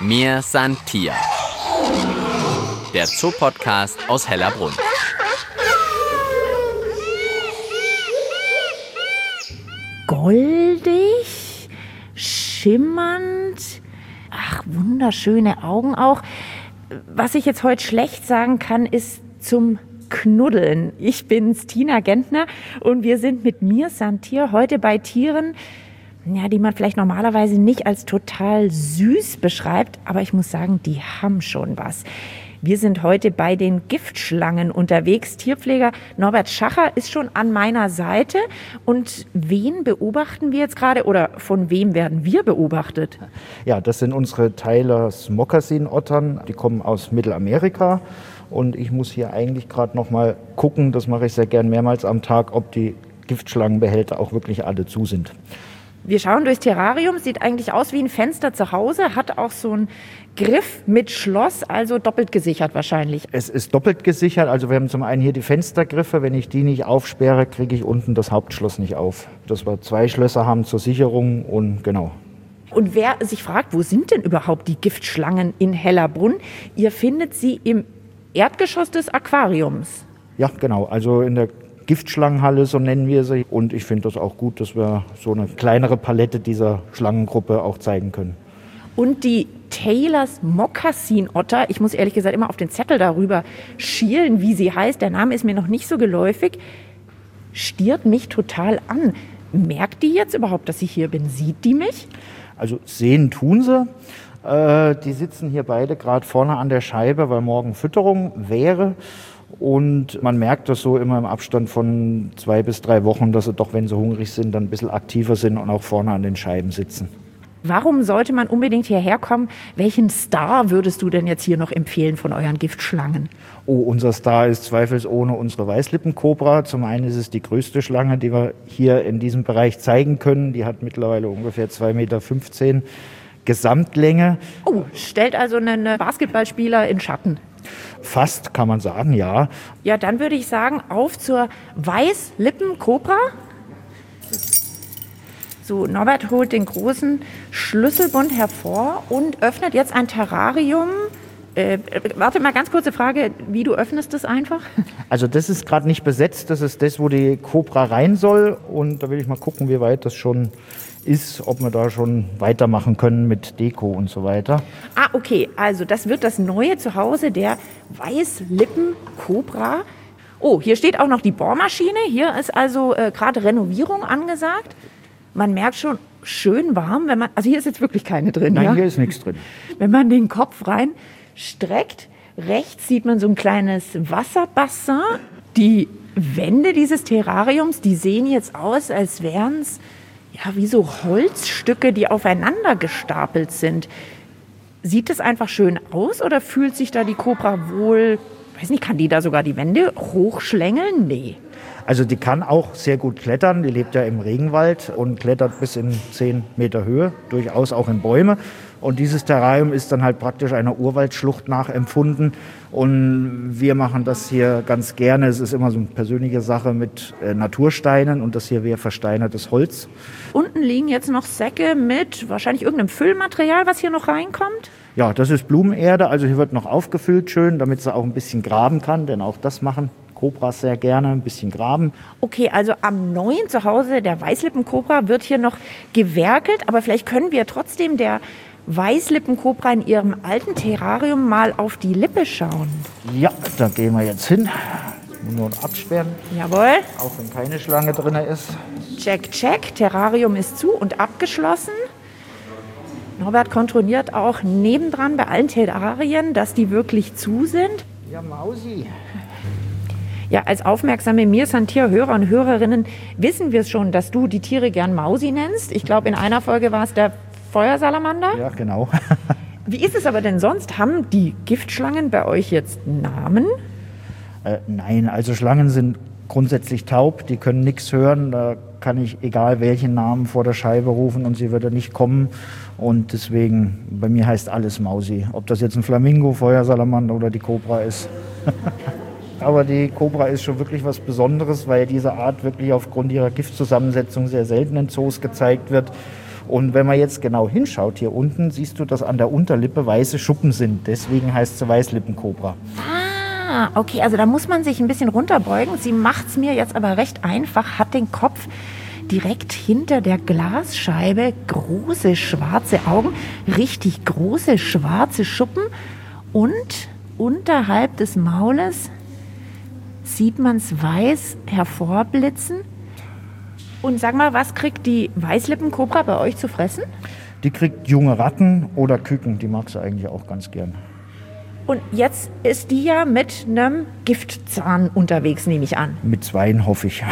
Mir san Tier, der Zoopodcast aus Hellerbrunn. Goldig, schimmernd, ach, wunderschöne Augen auch. Was ich jetzt heute schlecht sagen kann, ist zum Knuddeln. Ich bin's, Tina Gentner, und wir sind mit Mir san Tier heute bei Tieren, ja, die man vielleicht normalerweise nicht als total süß beschreibt, aber ich muss sagen, die haben schon was. Wir sind heute bei den Giftschlangen unterwegs. Tierpfleger Norbert Schacher ist schon an meiner Seite. Und wen beobachten wir jetzt gerade oder von wem werden wir beobachtet? Ja, das sind unsere Tylers Mokassinottern. Die kommen aus Mittelamerika. Und ich muss hier eigentlich gerade noch mal gucken, das mache ich sehr gern mehrmals am Tag, ob die Giftschlangenbehälter auch wirklich alle zu sind. Wir schauen durchs Terrarium, sieht eigentlich aus wie ein Fenster zu Hause, hat auch so einen Griff mit Schloss, also doppelt gesichert wahrscheinlich. Es ist doppelt gesichert, also wir haben zum einen hier die Fenstergriffe, wenn ich die nicht aufsperre, kriege ich unten das Hauptschloss nicht auf. Dass wir 2 Schlösser haben zur Sicherung und genau. Und wer sich fragt, wo sind denn überhaupt die Giftschlangen in Hellerbrunn? Ihr findet sie im Erdgeschoss des Aquariums. Ja, genau, also in der Giftschlangenhalle, so nennen wir sie. Und ich finde das auch gut, dass wir so eine kleinere Palette dieser Schlangengruppe auch zeigen können. Und die Tylers Mokassinotter, ich muss ehrlich gesagt immer auf den Zettel darüber schielen, wie sie heißt. Der Name ist mir noch nicht so geläufig. Stiert mich total an. Merkt die jetzt überhaupt, dass ich hier bin? Sieht die mich? Also sehen tun sie. Die sitzen hier beide gerade vorne an der Scheibe, weil morgen Fütterung wäre. Und man merkt das so immer im Abstand von 2 bis 3 Wochen, dass sie doch, wenn sie hungrig sind, dann ein bisschen aktiver sind und auch vorne an den Scheiben sitzen. Warum sollte man unbedingt hierher kommen? Welchen Star würdest du denn jetzt hier noch empfehlen von euren Giftschlangen? Oh, unser Star ist zweifelsohne unsere Weißlippenkobra. Zum einen ist es die größte Schlange, die wir hier in diesem Bereich zeigen können. Die hat mittlerweile ungefähr 2,15 Meter Gesamtlänge. Oh, stellt also einen Basketballspieler in Schatten. Fast, kann man sagen, ja. Ja, dann würde ich sagen, auf zur Weißlippenkobra. So, Norbert holt den großen Schlüsselbund hervor und öffnet jetzt ein Terrarium. Warte mal, ganz kurze Frage, wie du öffnest das einfach? Also das ist gerade nicht besetzt, das ist das, wo die Kobra rein soll. Und da will ich mal gucken, wie weit das schon ist, ob wir da schon weitermachen können mit Deko und so weiter. Ah, okay, also das wird das neue Zuhause der Weißlippenkobra. Oh, hier steht auch noch die Bohrmaschine. Hier ist also gerade Renovierung angesagt. Man merkt schon, schön warm, wenn man, also hier ist jetzt wirklich keine drin. Nein, ja? Hier ist nichts drin. Wenn man den Kopf rein streckt, rechts sieht man so ein kleines Wasserbassin. Die Wände dieses Terrariums, die sehen jetzt aus, als wären es ja wie so Holzstücke, die aufeinander gestapelt sind. Sieht es einfach schön aus oder fühlt sich da die Kobra wohl, weiß nicht, kann die da sogar die Wände hochschlängeln? Nee. Also die kann auch sehr gut klettern, die lebt ja im Regenwald und klettert bis in 10 Meter Höhe, durchaus auch in Bäume. Und dieses Terrarium ist dann halt praktisch einer Urwaldschlucht nachempfunden. Und wir machen das hier ganz gerne. Es ist immer so eine persönliche Sache mit Natursteinen und das hier wäre versteinertes Holz. Unten liegen jetzt noch Säcke mit wahrscheinlich irgendeinem Füllmaterial, was hier noch reinkommt. Ja, das ist Blumenerde, also hier wird noch aufgefüllt schön, damit sie auch ein bisschen graben kann, denn auch das machen Kobras sehr gerne, ein bisschen graben. Okay, also am neuen Zuhause der Weißlippenkobra wird hier noch gewerkelt, aber vielleicht können wir trotzdem der Weißlippenkobra in ihrem alten Terrarium mal auf die Lippe schauen. Ja, da gehen wir jetzt hin. Nur absperren. Jawohl. Auch wenn keine Schlange drin ist. Check, check. Terrarium ist zu und abgeschlossen. Norbert kontrolliert auch nebendran bei allen Terrarien, dass die wirklich zu sind. Ja, Mausi. Ja, als aufmerksame Mir san Tier-Hörer und Hörerinnen wissen wir es schon, dass du die Tiere gern Mausi nennst. Ich glaube, in einer Folge war es der Feuersalamander. Ja, genau. Wie ist es aber denn sonst? Haben die Giftschlangen bei euch jetzt Namen? Nein, also Schlangen sind grundsätzlich taub, die können nichts hören. Da kann ich egal welchen Namen vor der Scheibe rufen und sie würde nicht kommen. Und deswegen, bei mir heißt alles Mausi. Ob das jetzt ein Flamingo, Feuersalamander oder die Kobra ist. Aber die Kobra ist schon wirklich was Besonderes, weil diese Art wirklich aufgrund ihrer Giftzusammensetzung sehr selten in Zoos gezeigt wird. Und wenn man jetzt genau hinschaut, hier unten siehst du, dass an der Unterlippe weiße Schuppen sind. Deswegen heißt sie Weißlippenkobra. Ah, okay, also da muss man sich ein bisschen runterbeugen. Sie macht es mir jetzt aber recht einfach, hat den Kopf direkt hinter der Glasscheibe, große schwarze Augen, richtig große schwarze Schuppen und unterhalb des Maules sieht man es weiß hervorblitzen. Und sag mal, was kriegt die Weißlippenkobra bei euch zu fressen? Die kriegt junge Ratten oder Küken, die mag sie eigentlich auch ganz gern. Und jetzt ist die ja mit einem Giftzahn unterwegs, nehme ich an. Mit zweien hoffe ich.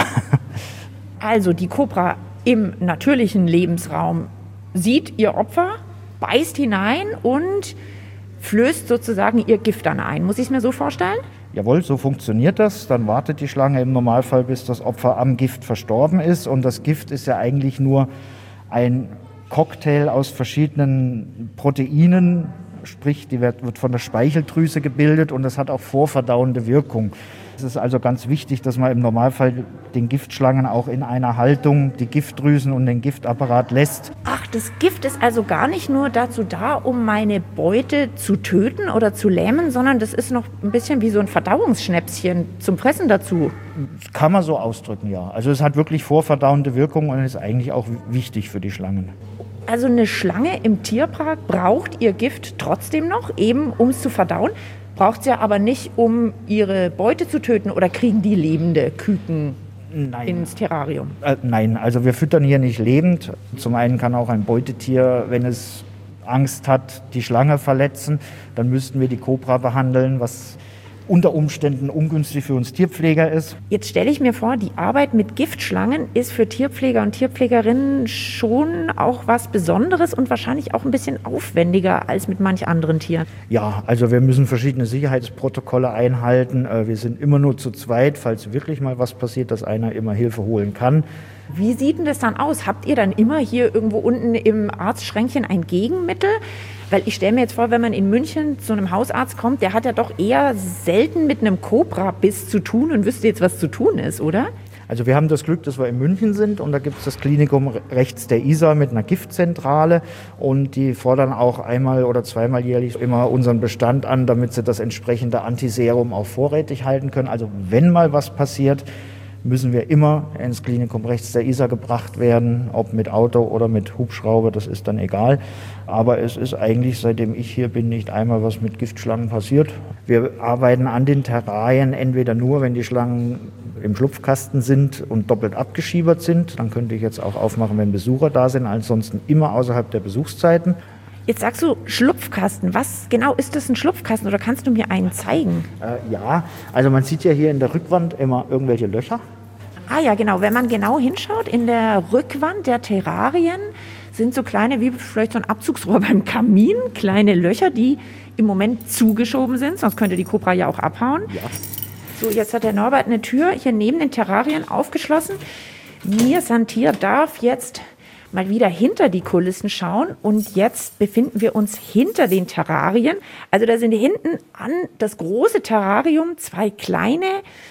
Also die Kobra im natürlichen Lebensraum sieht ihr Opfer, beißt hinein und flößt sozusagen ihr Gift dann ein. Muss ich es mir so vorstellen? Jawohl, so funktioniert das. Dann wartet die Schlange im Normalfall, bis das Opfer am Gift verstorben ist. Und das Gift ist ja eigentlich nur ein Cocktail aus verschiedenen Proteinen, sprich, die wird von der Speicheldrüse gebildet und das hat auch vorverdauende Wirkung. Es ist also ganz wichtig, dass man im Normalfall den Giftschlangen auch in einer Haltung die Giftdrüsen und den Giftapparat lässt. Ach, das Gift ist also gar nicht nur dazu da, um meine Beute zu töten oder zu lähmen, sondern das ist noch ein bisschen wie so ein Verdauungsschnäpschen zum Fressen dazu. Das kann man so ausdrücken, ja. Also es hat wirklich vorverdauende Wirkung und ist eigentlich auch wichtig für die Schlangen. Also eine Schlange im Tierpark braucht ihr Gift trotzdem noch, eben um es zu verdauen. Braucht sie ja aber nicht, um ihre Beute zu töten, oder kriegen die lebende Küken ins Terrarium? Nein, also wir füttern hier nicht lebend. Zum einen kann auch ein Beutetier, wenn es Angst hat, die Schlange verletzen. Dann müssten wir die Kobra behandeln, was unter Umständen ungünstig für uns Tierpfleger ist. Jetzt stelle ich mir vor, die Arbeit mit Giftschlangen ist für Tierpfleger und Tierpflegerinnen schon auch was Besonderes und wahrscheinlich auch ein bisschen aufwendiger als mit manch anderen Tieren. Ja, also wir müssen verschiedene Sicherheitsprotokolle einhalten. Wir sind immer nur zu zweit, falls wirklich mal was passiert, dass einer immer Hilfe holen kann. Wie sieht denn das dann aus? Habt ihr dann immer hier irgendwo unten im Arztschränkchen ein Gegenmittel? Weil ich stelle mir jetzt vor, wenn man in München zu einem Hausarzt kommt, der hat ja doch eher selten mit einem Kobrabiss zu tun und wüsste jetzt, was zu tun ist, oder? Also wir haben das Glück, dass wir in München sind und da gibt es das Klinikum rechts der Isar mit einer Giftzentrale und die fordern auch einmal oder zweimal jährlich immer unseren Bestand an, damit sie das entsprechende Antiserum auch vorrätig halten können. Also wenn mal was passiert, müssen wir immer ins Klinikum rechts der Isar gebracht werden, ob mit Auto oder mit Hubschrauber, das ist dann egal. Aber es ist eigentlich, seitdem ich hier bin, nicht einmal was mit Giftschlangen passiert. Wir arbeiten an den Terrarien entweder nur, wenn die Schlangen im Schlupfkasten sind und doppelt abgeschiebert sind. Dann könnte ich jetzt auch aufmachen, wenn Besucher da sind, ansonsten immer außerhalb der Besuchszeiten. Jetzt sagst du Schlupfkasten. Was genau ist das, ein Schlupfkasten, oder kannst du mir einen zeigen? Ja, also man sieht ja hier in der Rückwand immer irgendwelche Löcher. Ah ja, genau. Wenn man genau hinschaut, in der Rückwand der Terrarien sind so kleine, wie vielleicht so ein Abzugsrohr beim Kamin, kleine Löcher, die im Moment zugeschoben sind, sonst könnte die Kobra ja auch abhauen. Ja. So, jetzt hat der Norbert eine Tür hier neben den Terrarien aufgeschlossen. Mir Santier darf jetzt mal wieder hinter die Kulissen schauen und jetzt befinden wir uns hinter den Terrarien. Also da sind hinten an das große Terrarium zwei kleine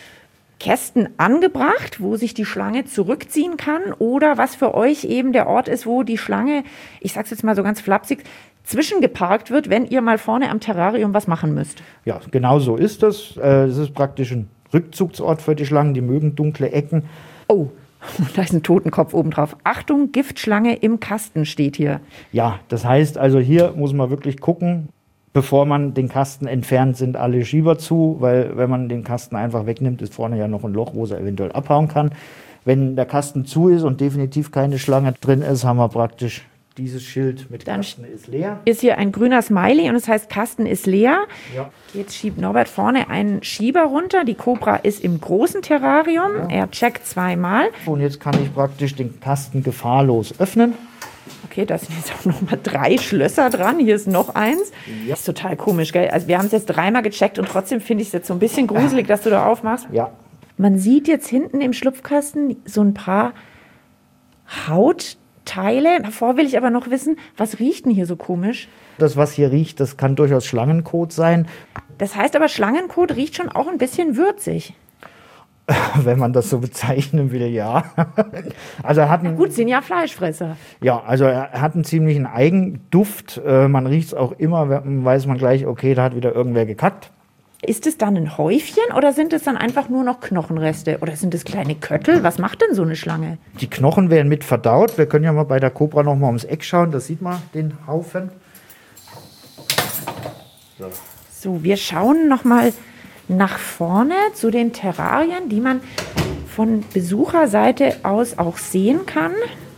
Kästen angebracht, wo sich die Schlange zurückziehen kann oder was für euch eben der Ort ist, wo die Schlange, ich sag's jetzt mal so ganz flapsig, zwischengeparkt wird, wenn ihr mal vorne am Terrarium was machen müsst. Ja, genau so ist das. Das ist praktisch ein Rückzugsort für die Schlangen, die mögen dunkle Ecken. Oh, da ist ein Totenkopf oben drauf. Achtung, Giftschlange im Kasten steht hier. Ja, das heißt also, hier muss man wirklich gucken, bevor man den Kasten entfernt, sind alle Schieber zu, weil wenn man den Kasten einfach wegnimmt, ist vorne ja noch ein Loch, wo sie eventuell abhauen kann. Wenn der Kasten zu ist und definitiv keine Schlange drin ist, haben wir praktisch dieses Schild mit Dann Kasten ist leer. Ist hier ein grüner Smiley und es heißt Kasten ist leer. Ja. Jetzt schiebt Norbert vorne einen Schieber runter. Die Kobra ist im großen Terrarium. Ja. Er checkt zweimal. Und jetzt kann ich praktisch den Kasten gefahrlos öffnen. Okay, da sind jetzt auch noch mal 3 Schlösser dran. Hier ist noch eins. Ja. Das ist total komisch, gell? Also wir haben es jetzt 3-mal gecheckt und trotzdem finde ich es jetzt so ein bisschen gruselig, dass du da aufmachst. Ja. Man sieht jetzt hinten im Schlupfkasten so ein paar Hautteile. Davor will ich aber noch wissen, was riecht denn hier so komisch? Das, was hier riecht, das kann durchaus Schlangenkot sein. Das heißt aber, Schlangenkot riecht schon auch ein bisschen würzig. Wenn man das so bezeichnen will, ja. Also er hat Gut, sind ja Fleischfresser. Ja, also er hat einen ziemlichen Eigenduft. Man riecht es auch immer, weiß man gleich, okay, da hat wieder irgendwer gekackt. Ist es dann ein Häufchen oder sind es dann einfach nur noch Knochenreste? Oder sind es kleine Köttel? Was macht denn so eine Schlange? Die Knochen werden mit verdaut. Wir können ja mal bei der Kobra noch mal ums Eck schauen. Da sieht man den Haufen. So, wir schauen noch mal nach vorne zu den Terrarien, die man von Besucherseite aus auch sehen kann.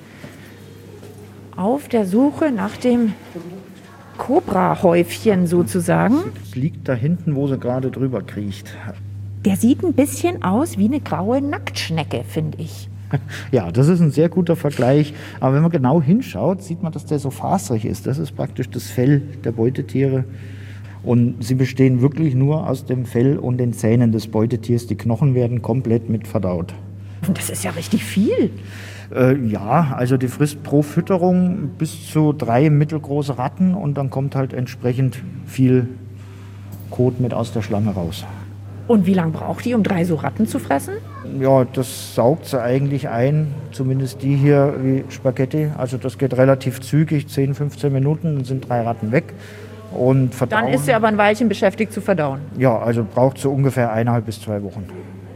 Auf der Suche nach dem Kobra-Häufchen sozusagen. Es liegt da hinten, wo sie gerade drüber kriecht. Der sieht ein bisschen aus wie eine graue Nacktschnecke, finde ich. Ja, das ist ein sehr guter Vergleich. Aber wenn man genau hinschaut, sieht man, dass der so faserig ist. Das ist praktisch das Fell der Beutetiere. Und sie bestehen wirklich nur aus dem Fell und den Zähnen des Beutetiers. Die Knochen werden komplett mit verdaut. Und das ist ja richtig viel. Ja, also die frisst pro Fütterung bis zu 3 mittelgroße Ratten und dann kommt halt entsprechend viel Kot mit aus der Schlange raus. Und wie lange braucht die, um 3 so Ratten zu fressen? Ja, das saugt sie eigentlich ein, zumindest die hier wie Spaghetti. Also das geht relativ zügig, 10, 15 Minuten, dann sind 3 Ratten weg. Und verdauen. Dann ist sie aber ein Weilchen beschäftigt zu verdauen. Ja, also braucht so ungefähr 1,5 bis 2 Wochen.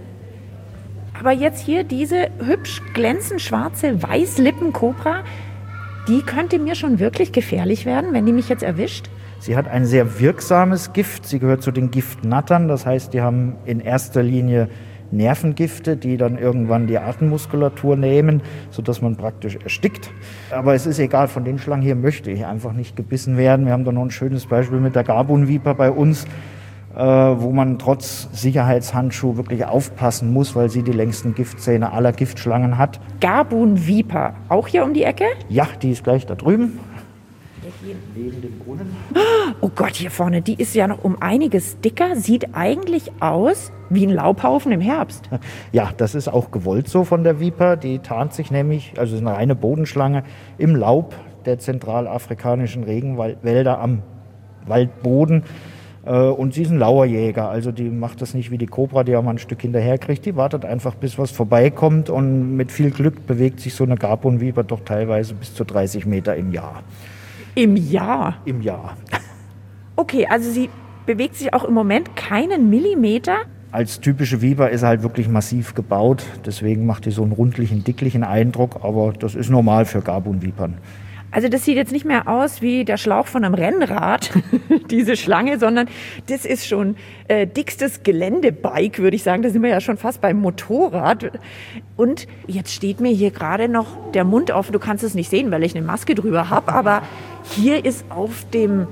Aber jetzt hier diese hübsch glänzend schwarze Weißlippenkobra, die könnte mir schon wirklich gefährlich werden, wenn die mich jetzt erwischt. Sie hat ein sehr wirksames Gift. Sie gehört zu den Giftnattern. Das heißt, die haben in erster Linie Nervengifte, die dann irgendwann die Atemmuskulatur nehmen, sodass man praktisch erstickt. Aber es ist egal, von den Schlangen hier möchte ich einfach nicht gebissen werden. Wir haben da noch ein schönes Beispiel mit der Gabunviper bei uns, wo man trotz Sicherheitshandschuh wirklich aufpassen muss, weil sie die längsten Giftzähne aller Giftschlangen hat. Gabunviper, auch hier um die Ecke? Ja, die ist gleich da drüben. Neben dem Brunnen. Oh Gott, hier vorne, die ist ja noch um einiges dicker, sieht eigentlich aus wie ein Laubhaufen im Herbst. Ja, das ist auch gewollt so von der Viper. Die tarnt sich nämlich, also ist eine reine Bodenschlange, im Laub der zentralafrikanischen Regenwälder am Waldboden. Und sie ist ein Lauerjäger, also die macht das nicht wie die Kobra, die auch mal ein Stück hinterher kriegt. Die wartet einfach, bis was vorbeikommt und mit viel Glück bewegt sich so eine Gabunviper doch teilweise bis zu 30 Meter im Jahr. Im Jahr? Im Jahr. Okay, also sie bewegt sich auch im Moment keinen Millimeter? Als typische Viper ist er halt wirklich massiv gebaut, deswegen macht die so einen rundlichen, dicklichen Eindruck, aber das ist normal für Gabunvipern. Also das sieht jetzt nicht mehr aus wie der Schlauch von einem Rennrad, diese Schlange, sondern das ist schon dickstes Geländebike, würde ich sagen. Da sind wir ja schon fast beim Motorrad. Und jetzt steht mir hier gerade noch der Mund offen. Du kannst es nicht sehen, weil ich eine Maske drüber habe. Aber hier ist auf dem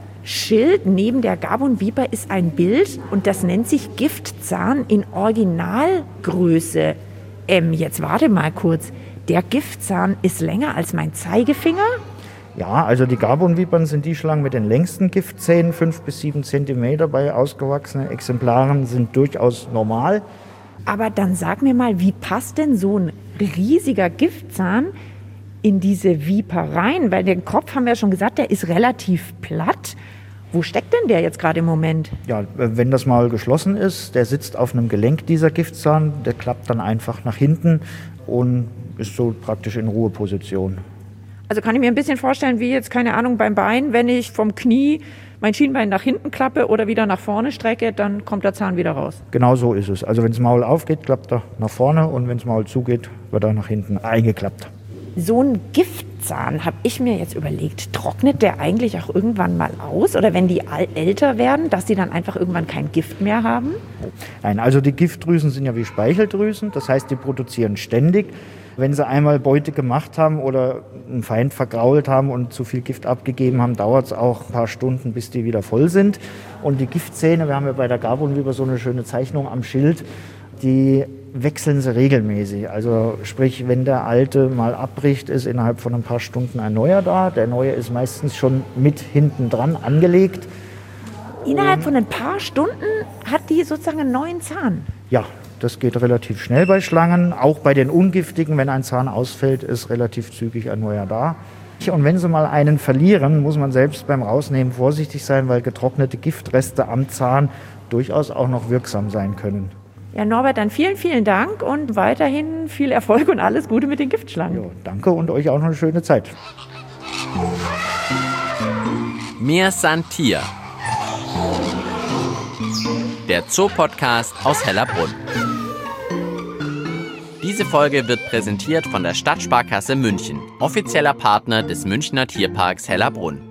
Schild neben der Gabunviper ist ein Bild und das nennt sich Giftzahn in Originalgröße. Jetzt warte mal kurz. Der Giftzahn ist länger als mein Zeigefinger? Ja, also die Gabunvipern sind die Schlangen mit den längsten Giftzähnen, 5 bis 7 Zentimeter bei ausgewachsenen Exemplaren sind durchaus normal. Aber dann sag mir mal, wie passt denn so ein riesiger Giftzahn in diese Viper rein? Weil den Kopf, haben wir ja schon gesagt, der ist relativ platt. Wo steckt denn der jetzt gerade im Moment? Ja, wenn das Maul geschlossen ist, der sitzt auf einem Gelenk, dieser Giftzahn, der klappt dann einfach nach hinten und ist so praktisch in Ruheposition. Also kann ich mir ein bisschen vorstellen, wie jetzt, keine Ahnung, beim Bein, wenn ich vom Knie mein Schienbein nach hinten klappe oder wieder nach vorne strecke, dann kommt der Zahn wieder raus. Genau so ist es. Also wenn das Maul aufgeht, klappt er nach vorne und wenn das Maul zugeht, wird er nach hinten eingeklappt. So ein Giftzahn, habe ich mir jetzt überlegt, trocknet der eigentlich auch irgendwann mal aus? Oder wenn die älter werden, dass die dann einfach irgendwann kein Gift mehr haben? Nein, also die Giftdrüsen sind ja wie Speicheldrüsen, das heißt, die produzieren ständig. Wenn sie einmal Beute gemacht haben oder einen Feind vergrault haben und zu viel Gift abgegeben haben, dauert es auch ein paar Stunden, bis die wieder voll sind. Und die Giftzähne, wir haben ja bei der Gabunviper so eine schöne Zeichnung am Schild, die wechseln sie regelmäßig. Also sprich, wenn der alte mal abbricht, ist innerhalb von ein paar Stunden ein neuer da. Der neue ist meistens schon mit hinten dran angelegt. Innerhalb von ein paar Stunden hat die sozusagen einen neuen Zahn? Ja, das geht relativ schnell bei Schlangen. Auch bei den ungiftigen, wenn ein Zahn ausfällt, ist relativ zügig ein neuer da. Und wenn sie mal einen verlieren, muss man selbst beim Rausnehmen vorsichtig sein, weil getrocknete Giftreste am Zahn durchaus auch noch wirksam sein können. Ja, Norbert, dann vielen, vielen Dank und weiterhin viel Erfolg und alles Gute mit den Giftschlangen. Ja, danke und euch auch noch eine schöne Zeit. Mir san Tier. Der Zoopodcast aus Hellerbrunn. Diese Folge wird präsentiert von der Stadtsparkasse München, offizieller Partner des Münchner Tierparks Hellerbrunn.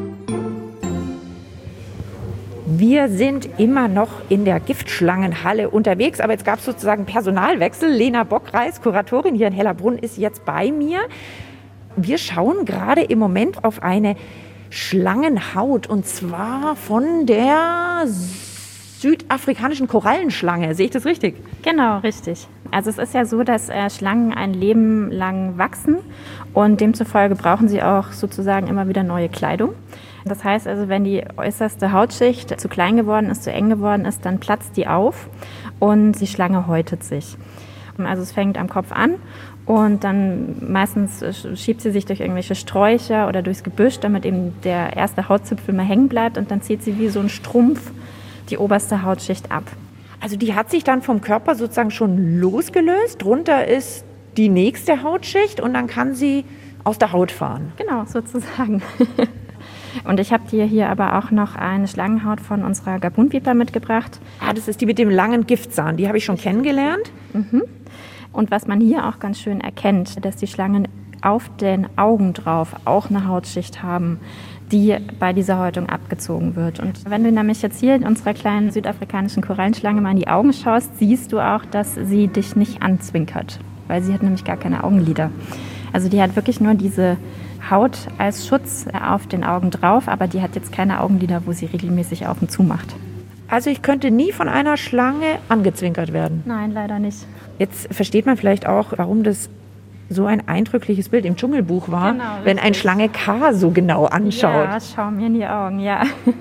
Wir sind immer noch in der Giftschlangenhalle unterwegs, aber jetzt gab es sozusagen Personalwechsel. Lena Bockreis, Kuratorin hier in Hellerbrunn, ist jetzt bei mir. Wir schauen gerade im Moment auf eine Schlangenhaut und zwar von der südafrikanischen Korallenschlange. Sehe ich das richtig? Genau, richtig. Also es ist ja so, dass Schlangen ein Leben lang wachsen und demzufolge brauchen sie auch sozusagen immer wieder neue Kleidung. Das heißt also, wenn die äußerste Hautschicht zu klein geworden ist, zu eng geworden ist, dann platzt die auf und die Schlange häutet sich. Also es fängt am Kopf an und dann meistens schiebt sie sich durch irgendwelche Sträucher oder durchs Gebüsch, damit eben der erste Hautzipfel mal hängen bleibt und dann zieht sie wie so ein Strumpf die oberste Hautschicht ab. Also die hat sich dann vom Körper sozusagen schon losgelöst. Drunter ist die nächste Hautschicht und dann kann sie aus der Haut fahren. Genau, sozusagen. Und ich habe dir hier aber auch noch eine Schlangenhaut von unserer Gabunviper mitgebracht. Ah, das ist die mit dem langen Giftzahn. Die habe ich schon kennengelernt. Mhm. Und was man hier auch ganz schön erkennt, dass die Schlangen auf den Augen drauf auch eine Hautschicht haben, die bei dieser Häutung abgezogen wird. Und wenn du nämlich jetzt hier in unserer kleinen südafrikanischen Korallenschlange mal in die Augen schaust, siehst du auch, dass sie dich nicht anzwinkert, weil sie hat nämlich gar keine Augenlider. Also die hat wirklich nur diese Haut als Schutz auf den Augen drauf, aber die hat jetzt keine Augenlider, wo sie regelmäßig auf und zu macht. Also ich könnte nie von einer Schlange angezwinkert werden. Nein, leider nicht. Jetzt versteht man vielleicht auch, warum das so ein eindrückliches Bild im Dschungelbuch war, genau, wenn ein Schlange K so genau anschaut. Ja, schau mir in die Augen, ja.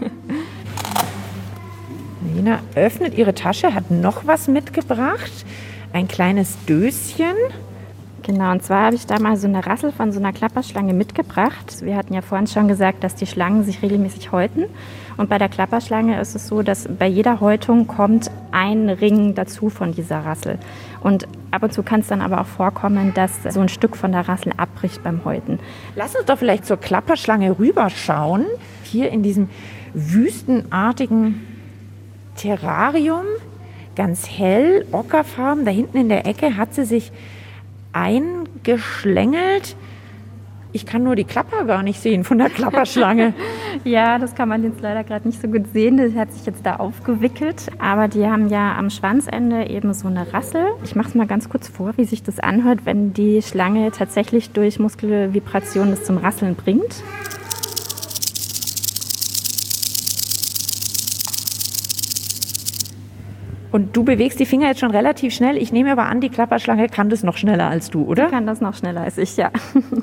Lena öffnet ihre Tasche, hat noch was mitgebracht. Ein kleines Döschen. Genau, und zwar habe ich da mal so eine Rassel von so einer Klapperschlange mitgebracht. Wir hatten ja vorhin schon gesagt, dass die Schlangen sich regelmäßig häuten. Und bei der Klapperschlange ist es so, dass bei jeder Häutung kommt ein Ring dazu von dieser Rassel. Und ab und zu kann es dann aber auch vorkommen, dass so ein Stück von der Rassel abbricht beim Häuten. Lass uns doch vielleicht zur Klapperschlange rüberschauen. Hier in diesem wüstenartigen Terrarium, ganz hell, ockerfarben. Da hinten in der Ecke hat sie sich eingeschlängelt. Ich kann nur die Klapper gar nicht sehen von der Klapperschlange. Ja, das kann man jetzt leider gerade nicht so gut sehen. Das hat sich jetzt da aufgewickelt. Aber die haben ja am Schwanzende eben so eine Rassel. Ich mache es mal ganz kurz vor, wie sich das anhört, wenn die Schlange tatsächlich durch Muskelvibration das zum Rasseln bringt. Und du bewegst die Finger jetzt schon relativ schnell. Ich nehme aber an, die Klapperschlange kann das noch schneller als du, oder? Die kann das noch schneller als ich, ja.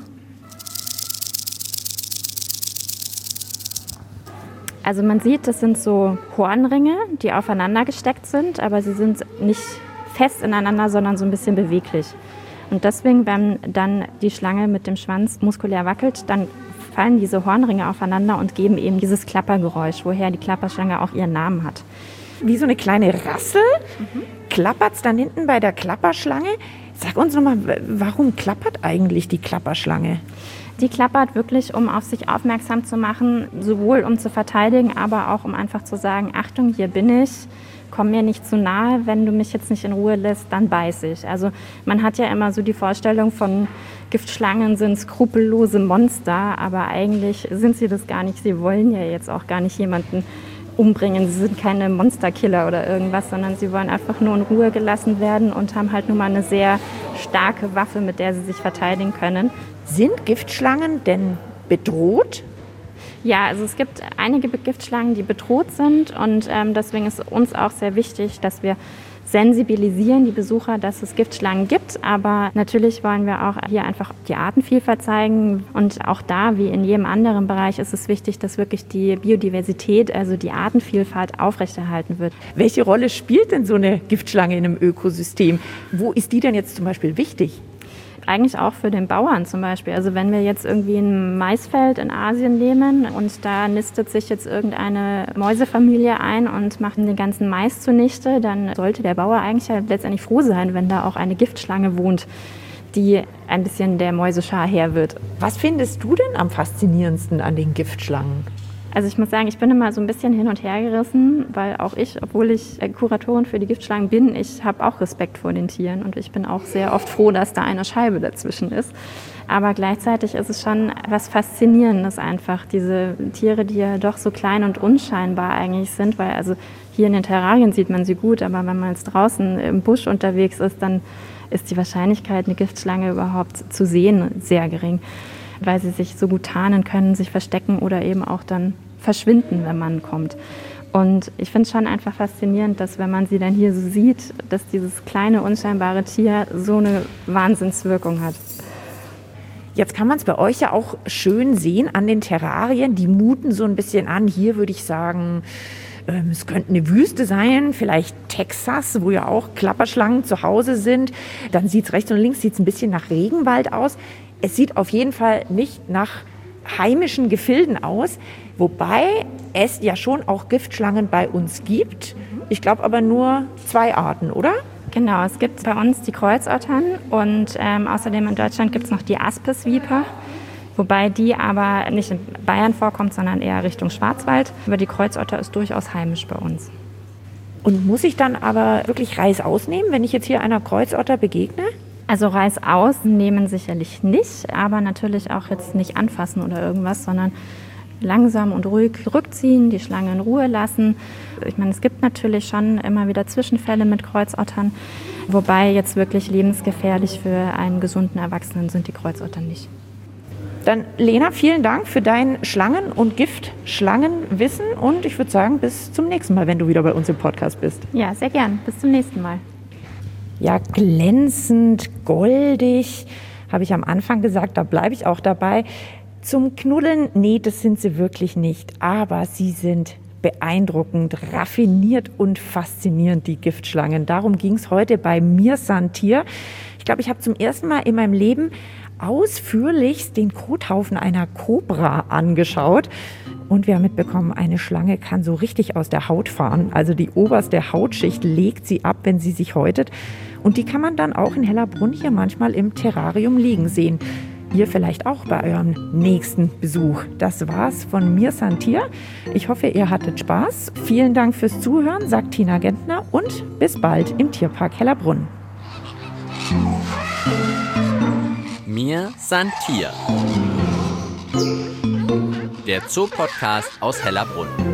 Also man sieht, das sind so Hornringe, die aufeinander gesteckt sind, aber sie sind nicht fest ineinander, sondern so ein bisschen beweglich. Und deswegen, wenn dann die Schlange mit dem Schwanz muskulär wackelt, dann fallen diese Hornringe aufeinander und geben eben dieses Klappergeräusch, woher die Klapperschlange auch ihren Namen hat. Wie so eine kleine Rassel klappert es dann hinten bei der Klapperschlange. Sag uns nochmal, warum klappert eigentlich die Klapperschlange? Die klappert wirklich, um auf sich aufmerksam zu machen, sowohl um zu verteidigen, aber auch um einfach zu sagen, Achtung, hier bin ich, komm mir nicht zu nahe, wenn du mich jetzt nicht in Ruhe lässt, dann beiß ich. Also man hat ja immer so die Vorstellung von Giftschlangen sind skrupellose Monster, aber eigentlich sind sie das gar nicht. Sie wollen ja jetzt auch gar nicht jemanden umbringen. Sie sind keine Monsterkiller oder irgendwas, sondern sie wollen einfach nur in Ruhe gelassen werden und haben halt nun mal eine sehr starke Waffe, mit der sie sich verteidigen können. Sind Giftschlangen denn bedroht? Ja, also es gibt einige Giftschlangen, die bedroht sind und deswegen ist uns auch sehr wichtig, dass wir sensibilisieren die Besucher, dass es Giftschlangen gibt, aber natürlich wollen wir auch hier einfach die Artenvielfalt zeigen und auch da, wie in jedem anderen Bereich, ist es wichtig, dass wirklich die Biodiversität, also die Artenvielfalt aufrechterhalten wird. Welche Rolle spielt denn so eine Giftschlange in einem Ökosystem? Wo ist die denn jetzt zum Beispiel wichtig? eigentlich auch für den Bauern zum Beispiel. Also wenn wir jetzt irgendwie ein Maisfeld in Asien nehmen und da nistet sich jetzt irgendeine Mäusefamilie ein und macht den ganzen Mais zunichte, dann sollte der Bauer eigentlich ja letztendlich froh sein, wenn da auch eine Giftschlange wohnt, die ein bisschen der Mäuseschar Herr wird. Was findest du denn am faszinierendsten an den Giftschlangen? Also ich muss sagen, ich bin immer so ein bisschen hin und her gerissen, weil auch ich, obwohl ich Kuratorin für die Giftschlangen bin, ich habe auch Respekt vor den Tieren und ich bin auch sehr oft froh, dass da eine Scheibe dazwischen ist. Aber gleichzeitig ist es schon was Faszinierendes einfach, diese Tiere, die ja doch so klein und unscheinbar eigentlich sind, weil also hier in den Terrarien sieht man sie gut, aber wenn man jetzt draußen im Busch unterwegs ist, dann ist die Wahrscheinlichkeit, eine Giftschlange überhaupt zu sehen, sehr gering, weil sie sich so gut tarnen können, sich verstecken oder eben auch dann verschwinden, wenn man kommt. Und ich finde es schon einfach faszinierend, dass wenn man sie dann hier so sieht, dass dieses kleine, unscheinbare Tier so eine Wahnsinnswirkung hat. Jetzt kann man es bei euch ja auch schön sehen an den Terrarien. Die muten so ein bisschen an. Hier würde ich sagen, es könnte eine Wüste sein, vielleicht Texas, wo ja auch Klapperschlangen zu Hause sind. Dann sieht es rechts und links sieht's ein bisschen nach Regenwald aus. Es sieht auf jeden Fall nicht nach heimischen Gefilden aus, wobei es ja schon auch Giftschlangen bei uns gibt. Ich glaube aber nur 2 Arten, oder? Genau, es gibt bei uns die Kreuzottern und außerdem in Deutschland gibt es noch die Aspisviper, wobei die aber nicht in Bayern vorkommt, sondern eher Richtung Schwarzwald. Aber die Kreuzotter ist durchaus heimisch bei uns. Und muss ich dann aber wirklich Reis ausnehmen, wenn ich jetzt hier einer Kreuzotter begegne? Also Reis ausnehmen sicherlich nicht, aber natürlich auch jetzt nicht anfassen oder irgendwas, sondern langsam und ruhig rückziehen, die Schlange in Ruhe lassen. Ich meine, es gibt natürlich schon immer wieder Zwischenfälle mit Kreuzottern, wobei jetzt wirklich lebensgefährlich für einen gesunden Erwachsenen sind die Kreuzottern nicht. Dann Lena, vielen Dank für dein Schlangen- und Giftschlangenwissen und ich würde sagen, bis zum nächsten Mal, wenn du wieder bei uns im Podcast bist. Ja, sehr gern. Bis zum nächsten Mal. Ja, glänzend, goldig, habe ich am Anfang gesagt, da bleibe ich auch dabei. Zum Knuddeln, nee, das sind sie wirklich nicht, aber sie sind beeindruckend, raffiniert und faszinierend, die Giftschlangen. Darum ging es heute bei Mir Santier. Ich glaube, ich habe zum ersten Mal in meinem Leben ausführlichst den Kothaufen einer Kobra angeschaut. Und wir haben mitbekommen, eine Schlange kann so richtig aus der Haut fahren. Also die oberste Hautschicht legt sie ab, wenn sie sich häutet. Und die kann man dann auch in Hellerbrunn hier manchmal im Terrarium liegen sehen. Ihr vielleicht auch bei eurem nächsten Besuch. Das war's von Mir Santier. Ich hoffe, ihr hattet Spaß. Vielen Dank fürs Zuhören, sagt Tina Gentner und bis bald im Tierpark Hellerbrunn. Mir Santier. Der Zoopodcast aus Hellerbrunn.